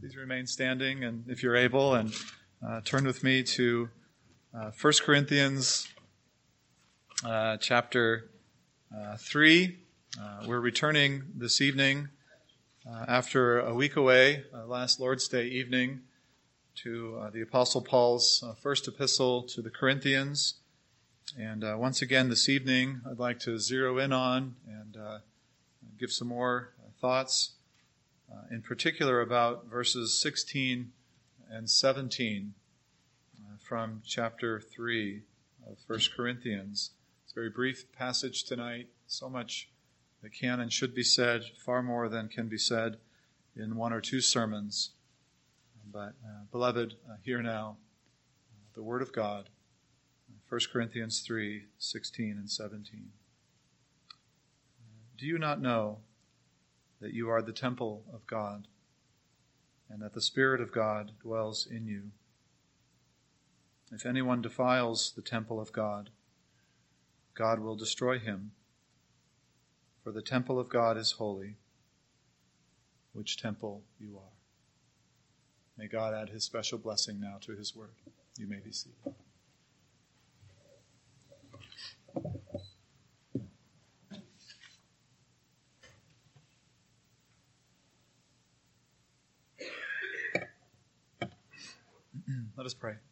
Please remain standing, and if you're able, and turn with me to 1 Corinthians chapter 3. We're returning this evening after a week away, last Lord's Day evening, to the Apostle Paul's first epistle to the Corinthians. And once again this evening, I'd like to zero in on and give some more thoughts, in particular about verses 16 and 17 from chapter 3 of 1 Corinthians. It's a very brief passage tonight, so much that can and should be said, far more than can be said in one or two sermons. But, beloved, hear now the Word of God, 1 Corinthians 3, 16 and 17. Do you not know that you are the temple of God, and that the Spirit of God dwells in you? If anyone defiles the temple of God, God will destroy him. For the temple of God is holy, which temple you are. May God add his special blessing now to his word. You may be seated. Let us pray.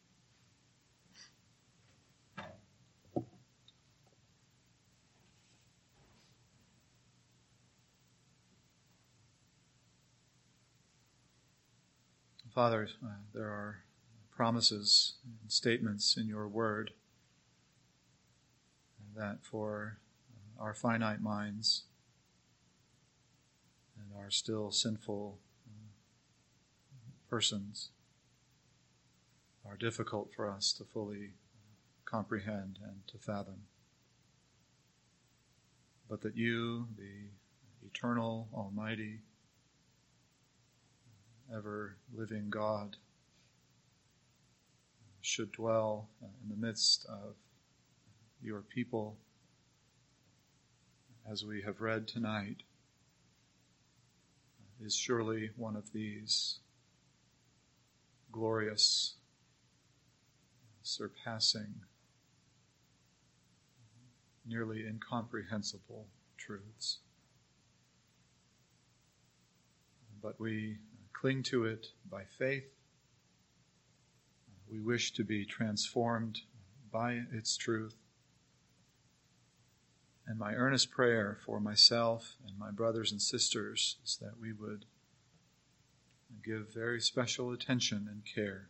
Father, there are promises and statements in your word that for our finite minds and our still sinful persons are difficult for us to fully comprehend and to fathom. But that you, the eternal, almighty, ever-living God, should dwell in the midst of your people, as we have read tonight, is surely one of these glorious, surpassing, nearly incomprehensible truths. But we cling to it by faith. We wish to be transformed by its truth. And my earnest prayer for myself and my brothers and sisters is that we would give very special attention and care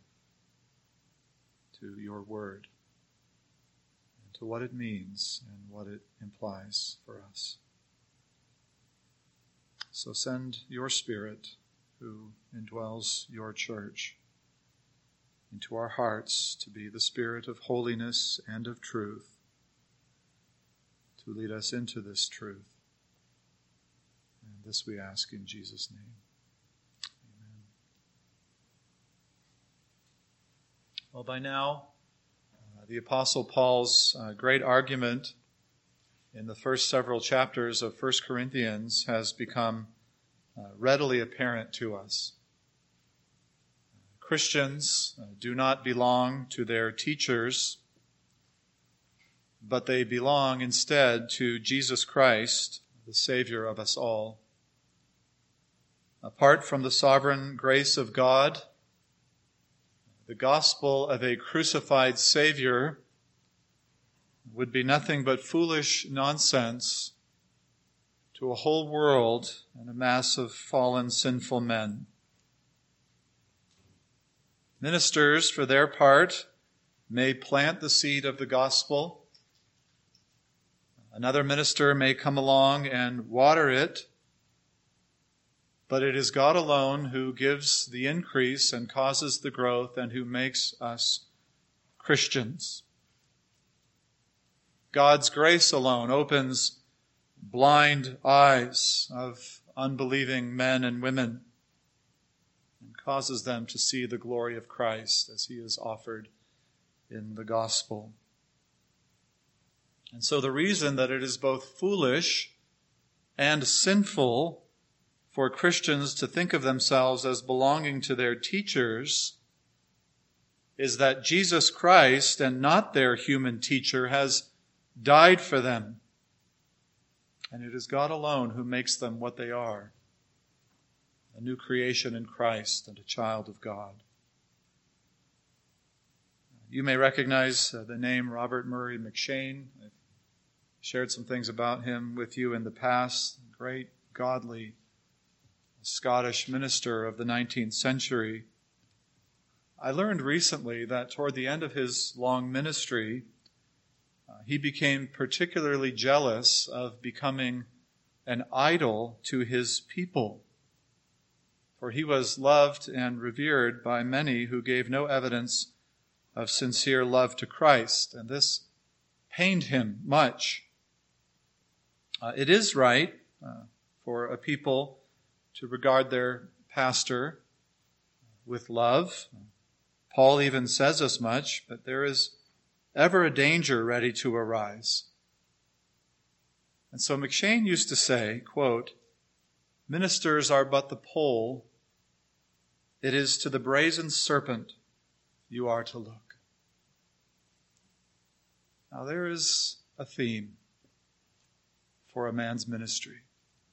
to your word, and to what it means and what it implies for us. So send your Spirit, who indwells your church, into our hearts to be the Spirit of holiness and of truth, to lead us into this truth. And this we ask in Jesus' name. Amen. Well, by now, the Apostle Paul's great argument in the first several chapters of 1 Corinthians has become readily apparent to us. Christians do not belong to their teachers, but they belong instead to Jesus Christ, the Savior of us all. Apart from the sovereign grace of God, the gospel of a crucified Savior would be nothing but foolish nonsense to a whole world and a mass of fallen, sinful men. Ministers, for their part, may plant the seed of the gospel. Another minister may come along and water it, but it is God alone who gives the increase and causes the growth and who makes us Christians. God's grace alone opens blind eyes of unbelieving men and women and causes them to see the glory of Christ as he is offered in the gospel. And so the reason that it is both foolish and sinful for Christians to think of themselves as belonging to their teachers is that Jesus Christ, and not their human teacher, has died for them. And it is God alone who makes them what they are, a new creation in Christ and a child of God. You may recognize the name Robert Murray M'Cheyne. I've shared some things about him with you in the past. Great, godly Scottish minister of the 19th century. I learned recently that toward the end of his long ministry, he became particularly jealous of becoming an idol to his people. For he was loved and revered by many who gave no evidence of sincere love to Christ, and this pained him much. It is right for a people to regard their pastor with love. Paul even says as much, but there is ever a danger ready to arise. And so M'Cheyne used to say, quote, "Ministers are but the pole. It is to the brazen serpent you are to look." Now there is a theme for a man's ministry.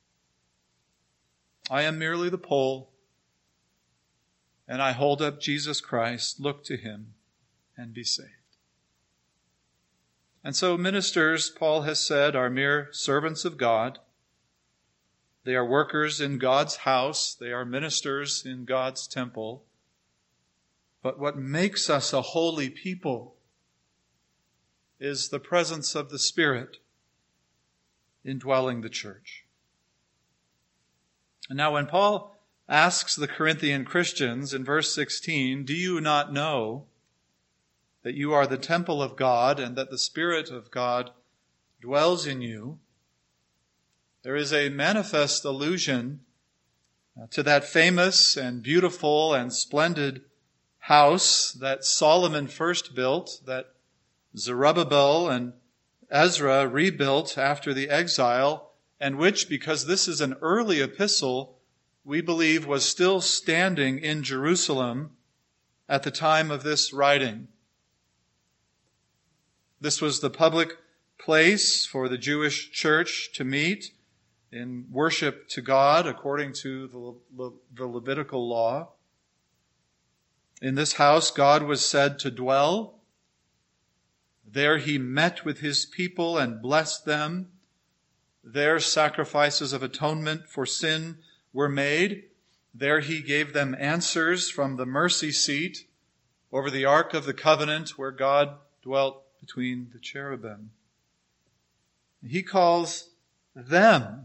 I am merely the pole, and I hold up Jesus Christ. Look to him and be saved. And so ministers, Paul has said, are mere servants of God. They are workers in God's house. They are ministers in God's temple. But what makes us a holy people is the presence of the Spirit indwelling the church. And now when Paul asks the Corinthian Christians in verse 16, "Do you not know that you are the temple of God and that the Spirit of God dwells in you?" there is a manifest allusion to that famous and beautiful and splendid house that Solomon first built, that Zerubbabel and Ezra rebuilt after the exile, and which, because this is an early epistle, we believe was still standing in Jerusalem at the time of this writing. This was the public place for the Jewish church to meet in worship to God according to the Levitical law. In this house, God was said to dwell. There he met with his people and blessed them. There sacrifices of atonement for sin were made. There he gave them answers from the mercy seat over the Ark of the Covenant where God dwelt between the cherubim. He calls them,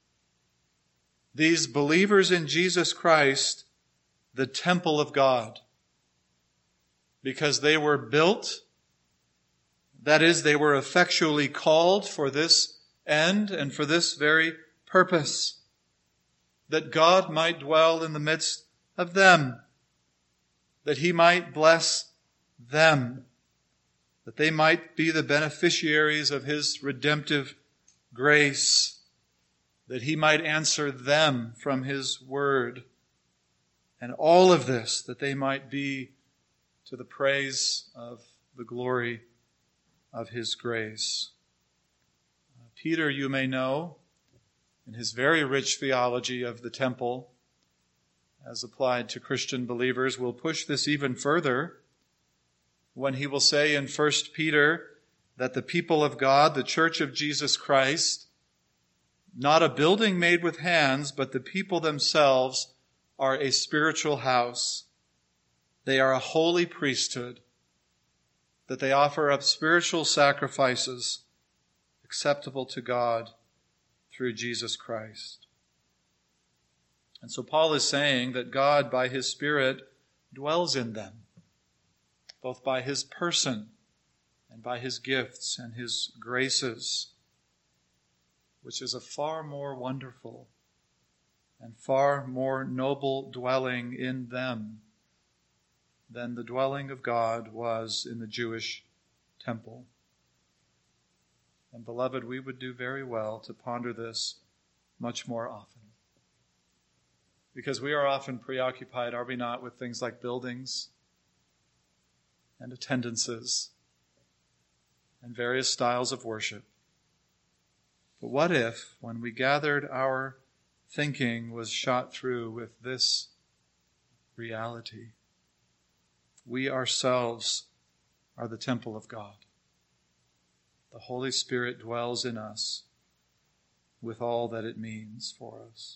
these believers in Jesus Christ, the temple of God, because they were built, that is, they were effectually called for this end and for this very purpose, that God might dwell in the midst of them, that he might bless them, that they might be the beneficiaries of his redemptive grace, that he might answer them from his word, and all of this that they might be to the praise of the glory of his grace. Peter, you may know, in his very rich theology of the temple, as applied to Christian believers, will push this even further when he will say in 1 Peter that the people of God, the church of Jesus Christ, not a building made with hands, but the people themselves are a spiritual house. They are a holy priesthood, that they offer up spiritual sacrifices acceptable to God through Jesus Christ. And so Paul is saying that God, by his Spirit, dwells in them, both by his person and by his gifts and his graces, which is a far more wonderful and far more noble dwelling in them than the dwelling of God was in the Jewish temple. And beloved, we would do very well to ponder this much more often. Because we are often preoccupied, are we not, with things like buildings and attendances and various styles of worship. But what if, when we gathered, our thinking was shot through with this reality? We ourselves are the temple of God. The Holy Spirit dwells in us with all that it means for us.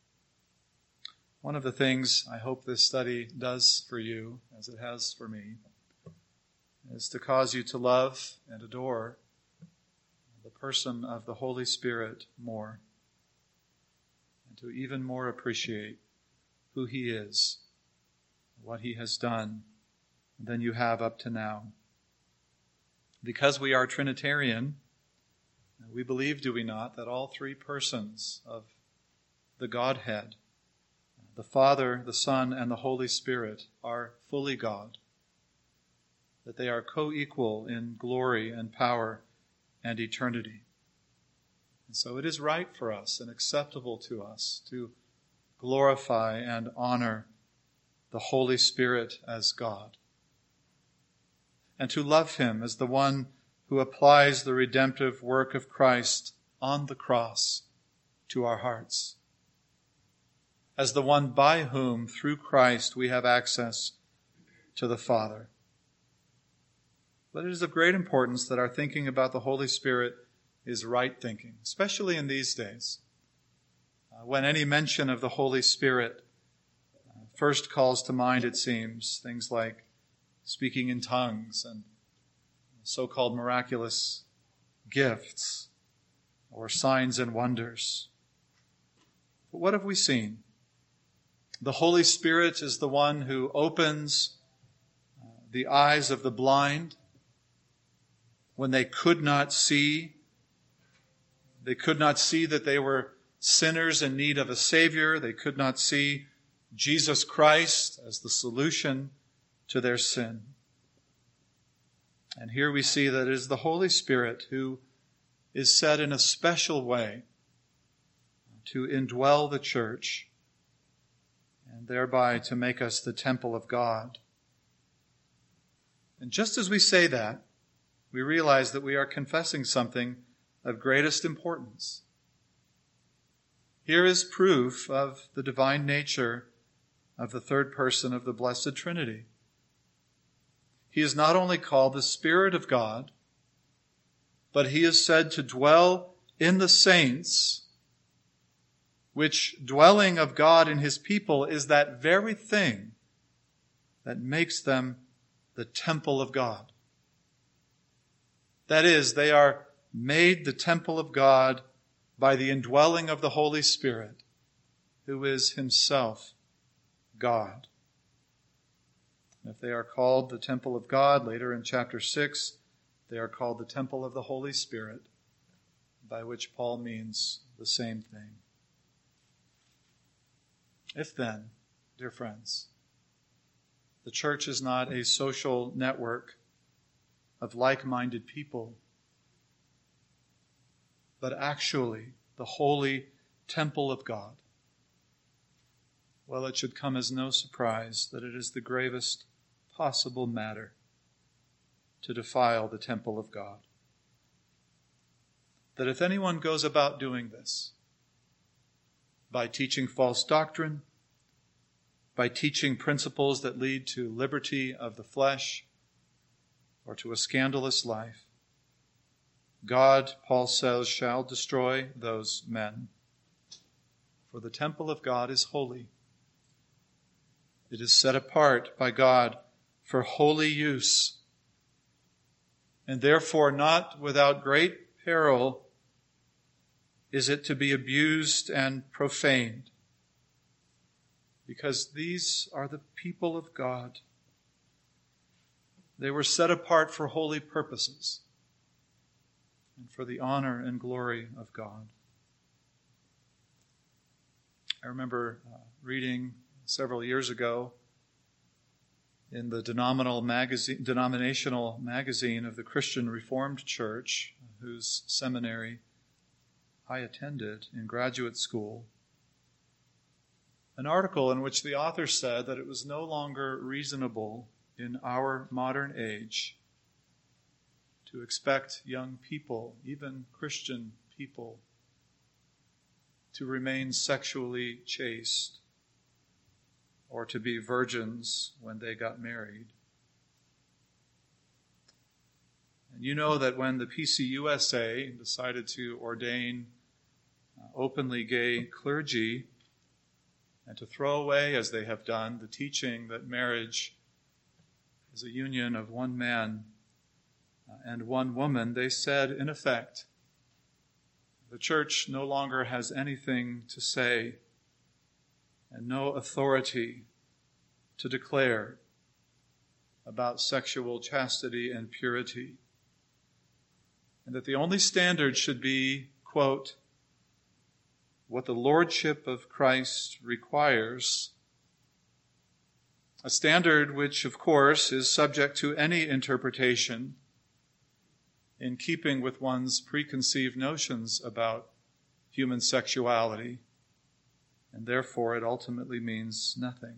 One of the things I hope this study does for you, as it has for me, is to cause you to love and adore the person of the Holy Spirit more, and to even more appreciate who he is, what he has done, than you have up to now. Because we are Trinitarian, we believe, do we not, that all three persons of the Godhead, the Father, the Son, and the Holy Spirit, are fully God, that they are co-equal in glory and power and eternity. And so it is right for us and acceptable to us to glorify and honor the Holy Spirit as God, and to love him as the one who applies the redemptive work of Christ on the cross to our hearts, as the one by whom, through Christ, we have access to the Father. But it is of great importance that our thinking about the Holy Spirit is right thinking, especially in these days, when any mention of the Holy Spirit first calls to mind, it seems, things like speaking in tongues and so-called miraculous gifts or signs and wonders. But what have we seen? The Holy Spirit is the one who opens the eyes of the blind when they could not see. They could not see that they were sinners in need of a Savior. They could not see Jesus Christ as the solution to their sin. And here we see that it is the Holy Spirit who is said in a special way to indwell the church and thereby to make us the temple of God. And just as we say that, we realize that we are confessing something of greatest importance. Here is proof of the divine nature of the third person of the Blessed Trinity. He is not only called the Spirit of God, but he is said to dwell in the saints, which dwelling of God in his people is that very thing that makes them the temple of God. That is, they are made the temple of God by the indwelling of the Holy Spirit, who is himself God. If they are called the temple of God, later in chapter 6, they are called the temple of the Holy Spirit, by which Paul means the same thing. If then, dear friends, the church is not a social network of like-minded people, but actually the holy temple of God, well, it should come as no surprise that it is the gravest possible matter to defile the temple of God. That if anyone goes about doing this, by teaching false doctrine, by teaching principles that lead to liberty of the flesh, or to a scandalous life, God, Paul says, shall destroy those men. For the temple of God is holy. It is set apart by God for holy use, and therefore not without great peril is it to be abused and profaned, because these are the people of God. They were set apart for holy purposes and for the honor and glory of God. I remember reading several years ago in the denominational magazine of the Christian Reformed Church, whose seminary I attended in graduate school, an article in which the author said that it was no longer reasonable in our modern age to expect young people, even Christian people, to remain sexually chaste or to be virgins when they got married. And you know that when the PCUSA decided to ordain openly gay clergy and to throw away, as they have done, the teaching that marriage is a union of one man and one woman, they said, in effect, the church no longer has anything to say and no authority to declare about sexual chastity and purity, and that the only standard should be, quote, what the Lordship of Christ requires, a standard which, of course, is subject to any interpretation in keeping with one's preconceived notions about human sexuality, and therefore it ultimately means nothing.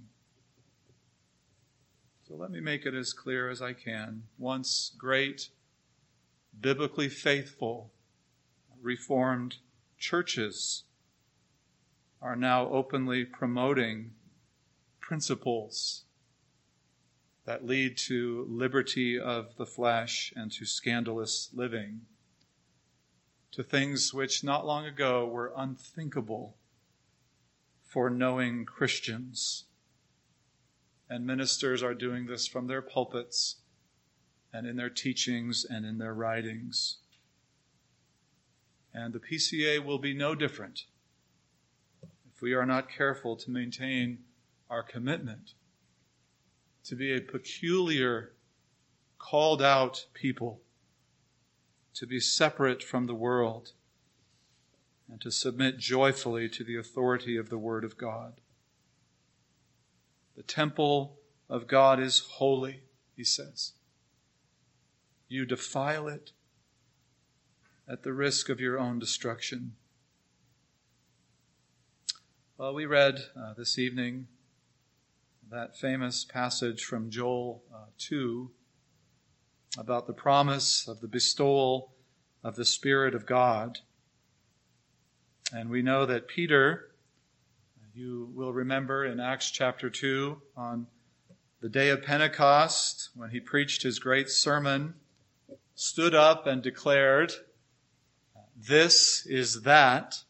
So let me make it as clear as I can. Once great, biblically faithful, Reformed churches are now openly promoting principles that lead to liberty of the flesh and to scandalous living, to things which not long ago were unthinkable for knowing Christians. And ministers are doing this from their pulpits and in their teachings and in their writings. And the PCA will be no different if we are not careful to maintain our commitment to be a peculiar, called out people, to be separate from the world, and to submit joyfully to the authority of the Word of God. The temple of God is holy, he says. You defile it at the risk of your own destruction. Well, we read this evening that famous passage from Joel 2 about the promise of the bestowal of the Spirit of God. And we know that Peter, you will remember in Acts chapter 2, on the day of Pentecost, when he preached his great sermon, stood up and declared, this is that.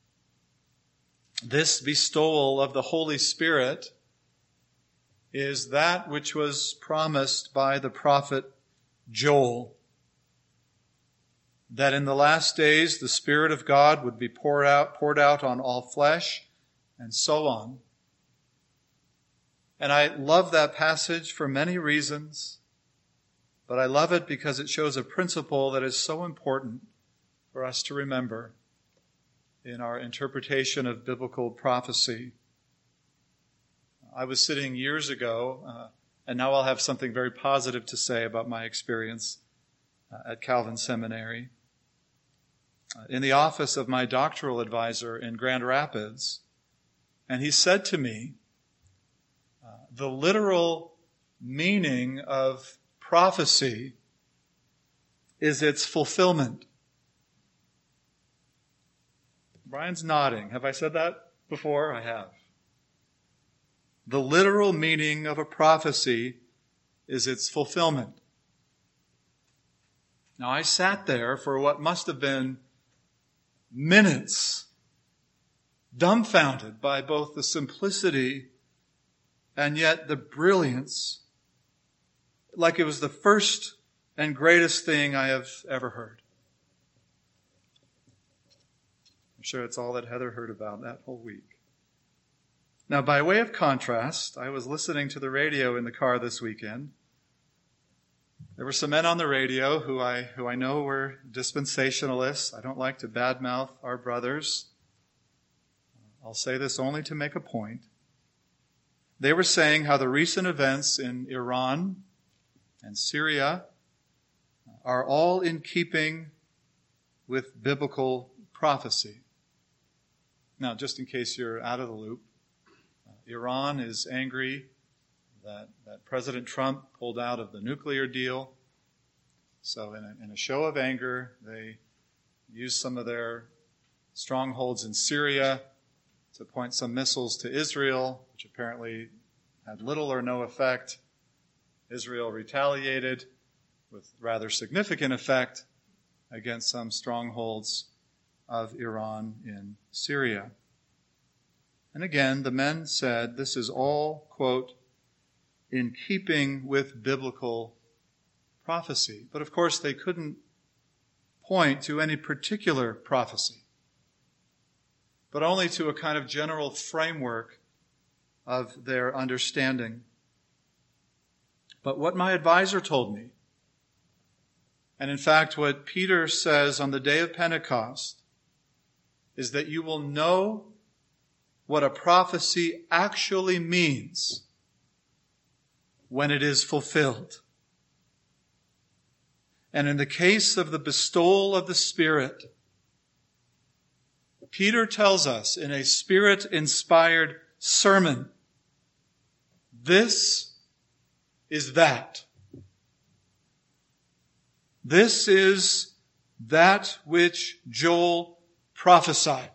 This bestowal of the Holy Spirit is that which was promised by the prophet Joel, that in the last days the Spirit of God would be poured out on all flesh, and so on. And I love that passage for many reasons, but I love it because it shows a principle that is so important for us to remember in our interpretation of biblical prophecy. I was sitting years ago, and now I'll have something very positive to say about my experience at Calvin Seminary, in the office of my doctoral advisor in Grand Rapids, and he said to me, the literal meaning of prophecy is its fulfillment. Brian's nodding. Have I said that before? I have. The literal meaning of a prophecy is its fulfillment. Now, I sat there for what must have been minutes, dumbfounded by both the simplicity and yet the brilliance, like it was the first and greatest thing I have ever heard. I'm sure it's all that Heather heard about that whole week. Now, by way of contrast, I was listening to the radio in the car this weekend. There were some men on the radio who I know were dispensationalists. I don't like to badmouth our brothers. I'll say this only to make a point. They were saying how the recent events in Iran and Syria are all in keeping with biblical prophecy. Now, just in case you're out of the loop, Iran is angry that President Trump pulled out of the nuclear deal. So in a show of anger, they used some of their strongholds in Syria to point some missiles to Israel, which apparently had little or no effect. Israel retaliated with rather significant effect against some strongholds of Iran in Syria. And again, the men said this is all, quote, in keeping with biblical prophecy. But of course, they couldn't point to any particular prophecy, but only to a kind of general framework of their understanding. But what my advisor told me, and in fact what Peter says on the day of Pentecost, is that you will know what a prophecy actually means when it is fulfilled. And in the case of the bestowal of the Spirit, Peter tells us in a Spirit-inspired sermon, this is that. This is that which Joel prophesied.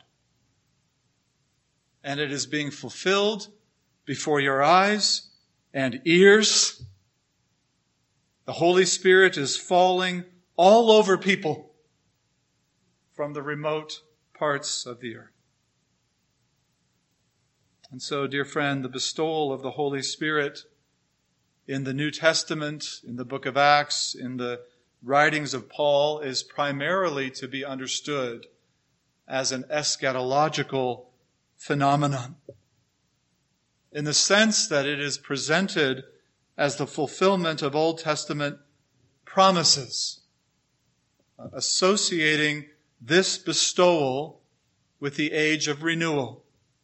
And it is being fulfilled before your eyes and ears. The Holy Spirit is falling all over people from the remote parts of the earth. And so, dear friend, the bestowal of the Holy Spirit in the New Testament, in the book of Acts, in the writings of Paul, is primarily to be understood as an eschatological phenomenon, in the sense that it is presented as the fulfillment of Old Testament promises, associating this bestowal with the age of renewal,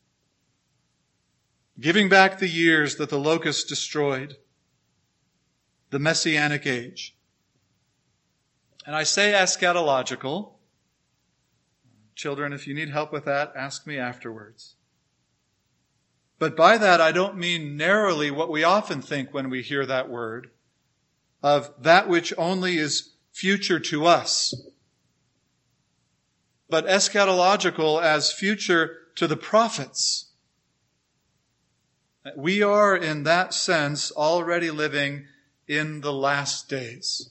giving back the years that the locusts destroyed, the Messianic age. And I say eschatological. Children, if you need help with that, ask me afterwards. But by that, I don't mean narrowly what we often think when we hear that word, of that which only is future to us, but eschatological as future to the prophets. We are, in that sense, already living in the last days.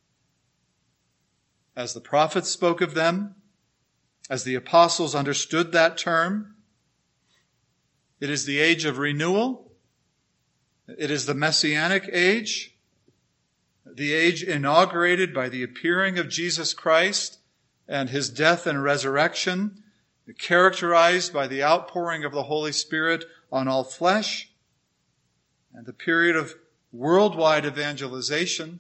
As the prophets spoke of them, as the apostles understood that term, it is the age of renewal. It is the Messianic age, the age inaugurated by the appearing of Jesus Christ and his death and resurrection, characterized by the outpouring of the Holy Spirit on all flesh, and the period of worldwide evangelization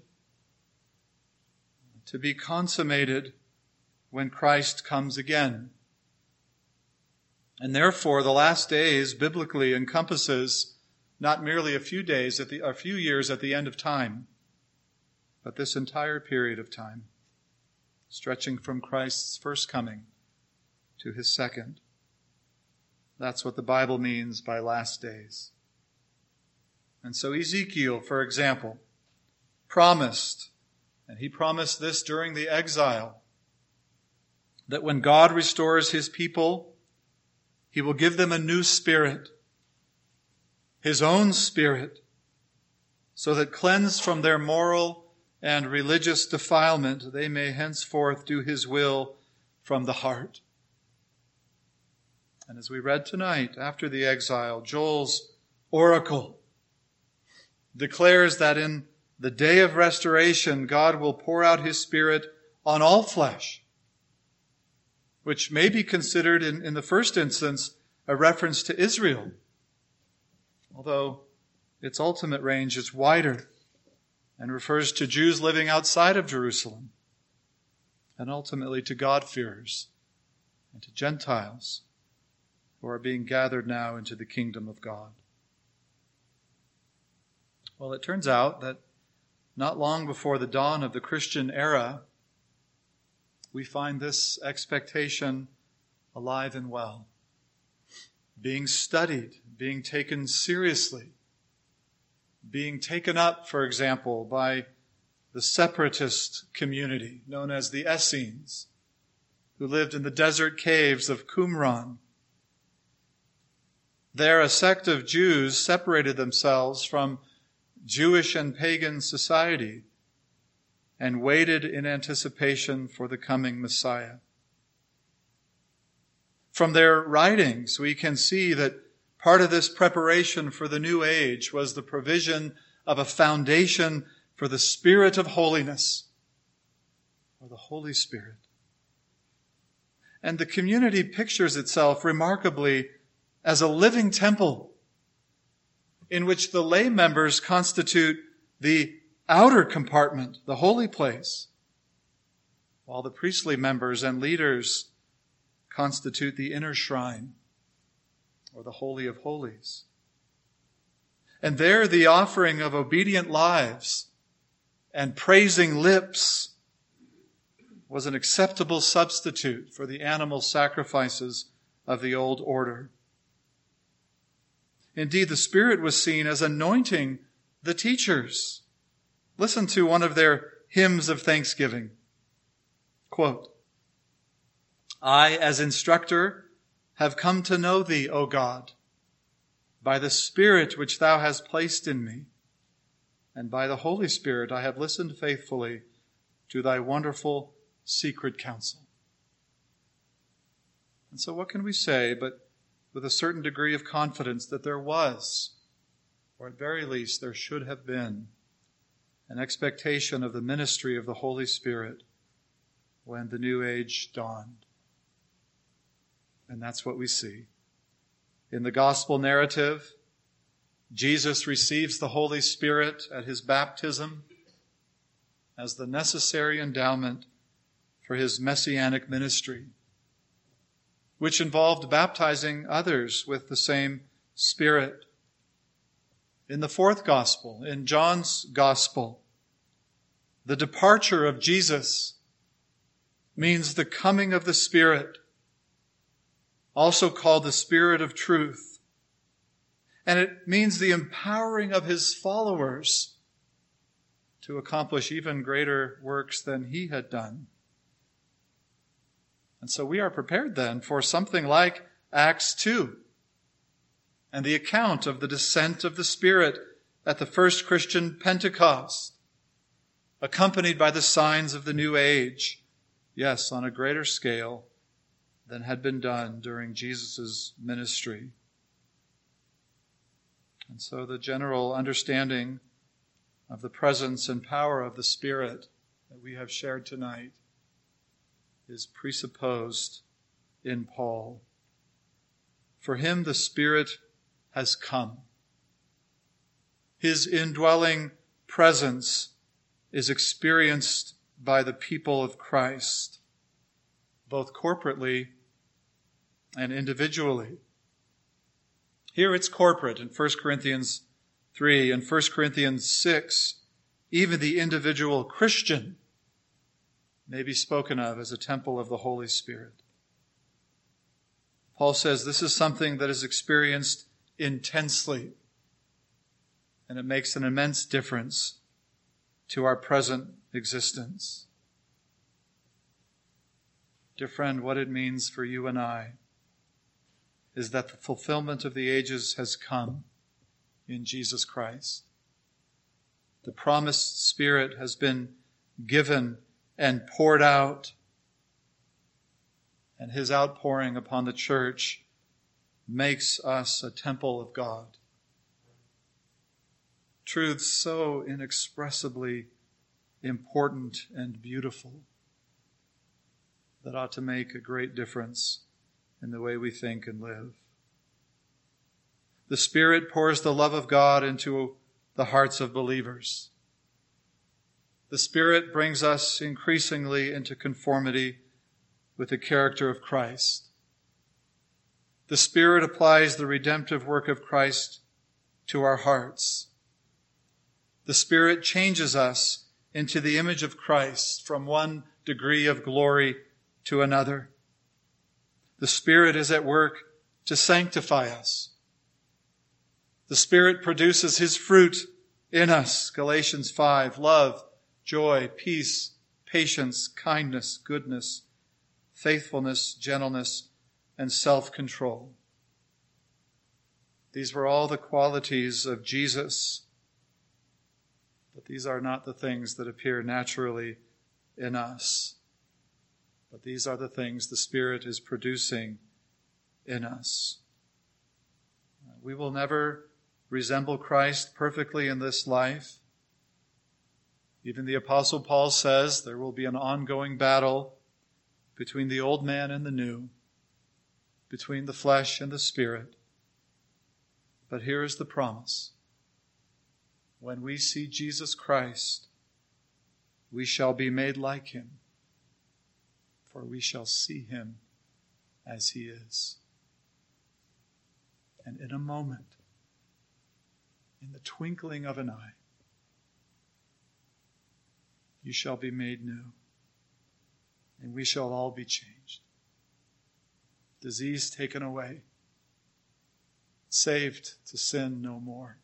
to be consummated when Christ comes again. And therefore, the last days biblically encompasses not merely a few years at the end of time, but this entire period of time, stretching from Christ's first coming to his second. That's what the Bible means by last days. And so Ezekiel, for example, promised, and he promised this during the exile, that when God restores his people, he will give them a new spirit, his own spirit, so that cleansed from their moral and religious defilement, they may henceforth do his will from the heart. And as we read tonight, after the exile, Joel's oracle declares that in the day of restoration, God will pour out his Spirit on all flesh, which may be considered in the first instance a reference to Israel, although its ultimate range is wider and refers to Jews living outside of Jerusalem, and ultimately to God-fearers and to Gentiles who are being gathered now into the kingdom of God. Well, it turns out that not long before the dawn of the Christian era, we find this expectation alive and well. being studied, being taken seriously, being taken up, for example, by the separatist community known as the Essenes, who lived in the desert caves of Qumran. There, a sect of Jews separated themselves from Jewish and pagan society and waited in anticipation for the coming Messiah. From their writings, we can see that part of this preparation for the new age was the provision of a foundation for the Spirit of holiness, or the Holy Spirit. And the community pictures itself remarkably as a living temple in which the lay members constitute the outer compartment, the holy place, while the priestly members and leaders constitute the inner shrine, or the Holy of Holies. And there the offering of obedient lives and praising lips was an acceptable substitute for the animal sacrifices of the old order. Indeed, the Spirit was seen as anointing the teachers. Listen to one of their hymns of thanksgiving. Quote, "I, as instructor, have come to know thee, O God, by the Spirit which thou hast placed in me, and by the Holy Spirit I have listened faithfully to thy wonderful secret counsel." And so what can we say but with a certain degree of confidence that there was, or at very least there should have been, an expectation of the ministry of the Holy Spirit when the new age dawned. And that's what we see. In the gospel narrative, Jesus receives the Holy Spirit at his baptism as the necessary endowment for his messianic ministry, which involved baptizing others with the same Spirit. In the fourth gospel, in John's gospel, the departure of Jesus means the coming of the Spirit, also called the Spirit of truth. And it means the empowering of his followers to accomplish even greater works than he had done. And so we are prepared then for something like Acts 2 and the account of the descent of the Spirit at the first Christian Pentecost, accompanied by the signs of the new age, yes, on a greater scale than had been done during Jesus' ministry. And so the general understanding of the presence and power of the Spirit that we have shared tonight is presupposed in Paul. For him, the Spirit has come. His indwelling presence is experienced by the people of Christ, both corporately and individually. Here it's corporate in 1 Corinthians 3 and 1 Corinthians 6. Even the individual Christian may be spoken of as a temple of the Holy Spirit. Paul says this is something that is experienced intensely, and it makes an immense difference to our present existence. Dear friend, what it means for you and I is that the fulfillment of the ages has come in Jesus Christ. The promised Spirit has been given and poured out, and his outpouring upon the church makes us a temple of God. Truths so inexpressibly important and beautiful that ought to make a great difference in the way we think and live. The Spirit pours the love of God into the hearts of believers. The Spirit brings us increasingly into conformity with the character of Christ. The Spirit applies the redemptive work of Christ to our hearts. The Spirit changes us into the image of Christ from one degree of glory to another. The Spirit is at work to sanctify us. The Spirit produces his fruit in us. Galatians 5, love, joy, peace, patience, kindness, goodness, faithfulness, gentleness, and self-control. These were all the qualities of Jesus, but these are not the things that appear naturally in us. But these are the things the Spirit is producing in us. We will never resemble Christ perfectly in this life. Even the Apostle Paul says there will be an ongoing battle between the old man and the new, between the flesh and the Spirit. But here is the promise. When we see Jesus Christ, we shall be made like him, for we shall see him as he is. And in a moment, in the twinkling of an eye, you shall be made new, and we shall all be changed. Disease taken away, saved to sin no more.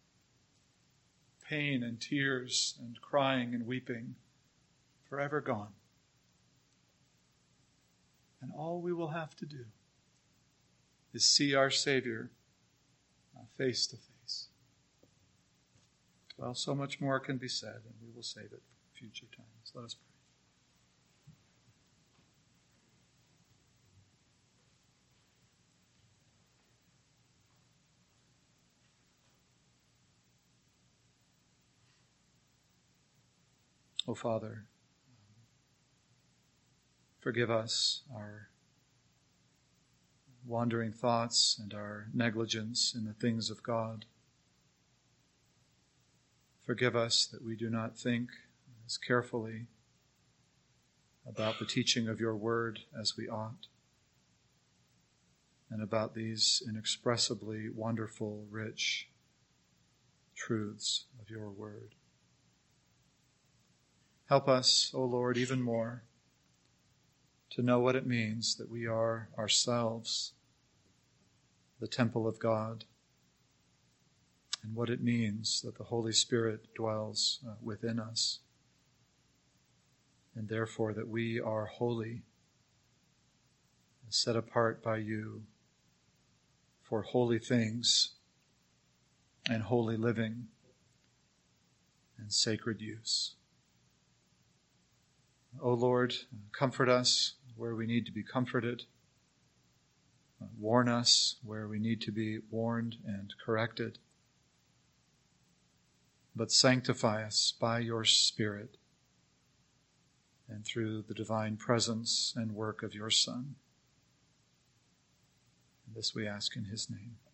Pain and tears and crying and weeping forever gone. And all we will have to do is see our Savior face to face. Well, so much more can be said, and we will save it for future times. Let us pray. O Father, forgive us our wandering thoughts and our negligence in the things of God. Forgive us that we do not think as carefully about the teaching of your word as we ought, and about these inexpressibly wonderful, rich truths of your word. Help us, O Lord, even more to know what it means that we are ourselves the temple of God, and what it means that the Holy Spirit dwells within us, and therefore that we are holy, set apart by you for holy things and holy living and sacred use. O Lord, comfort us where we need to be comforted. Warn us where we need to be warned and corrected. But sanctify us by your Spirit and through the divine presence and work of your Son. And this we ask in his name.